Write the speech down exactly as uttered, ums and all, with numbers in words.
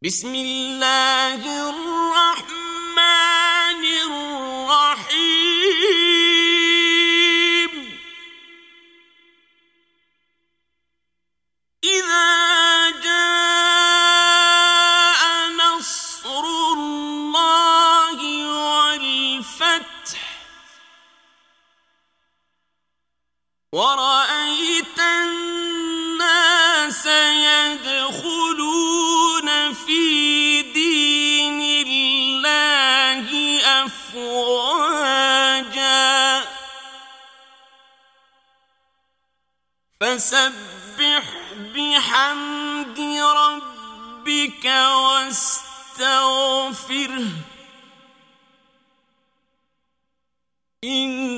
بسم الله الرحمن الرحيم إذا جاء نصر الله والفتح ورأيت الناس يدخلون في دين الله أفواجا فسبح بحمد ربك واستغفره إن